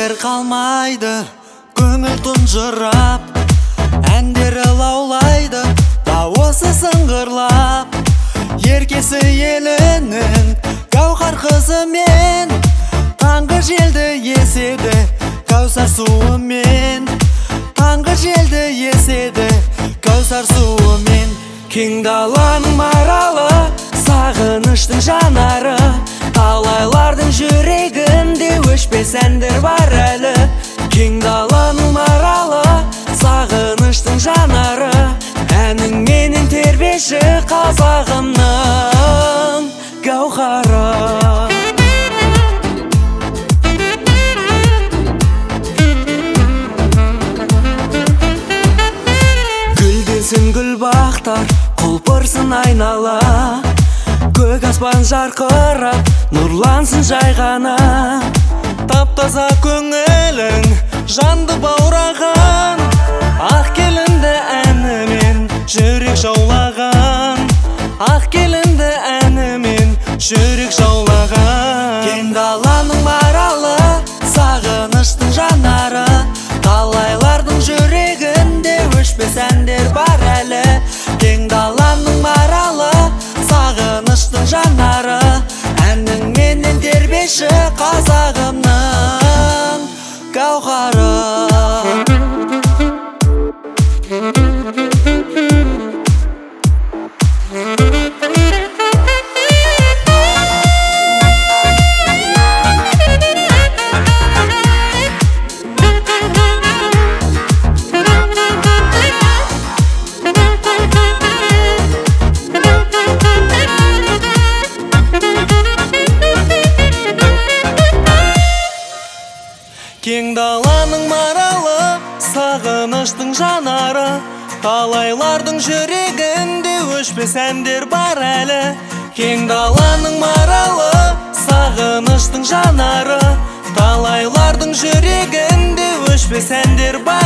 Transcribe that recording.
Сендер қалмайды көңіл тұнжырап, әндері лаулайды дауысы сыңғырлап. Еркесі елінің гауһар қызы мен, таңғы желді еседі кәусар суымен. Таңғы желді еседі кәусар суымен. Кең даланың маралы, сағыныштың жанары, талайлардың жүрегінде өшпес әндер бар әлі. Кең даланың маралы, сағыныштың жанары, әнің менен тербеші қазағымның гауһары. Гүлденсін гүл бақтар, құлпырсын айнала, көк аспан жарқырап, нұрлансын жай ғана. Таптаза көңілің жанды баураған, ақ келінді әнімен жүрек жаулаған. Ақ келінді әнімен жүрек жаулаған. Кең даланың маралы, сағыныштың жанары, талайлардың жүрегінде өшпес әндер бар әлі. Кең даланың маралы, сағыныштың жанары, әнің менен тербеші қазағымның гауһары. Кең даланың маралы, сағыныштың жанары, талайлардың жүрегінде өшпес әндер бар әлі. Кең даланың маралы, сағыныштың жанары, талайлардың жүрегінде өшпес әндер бар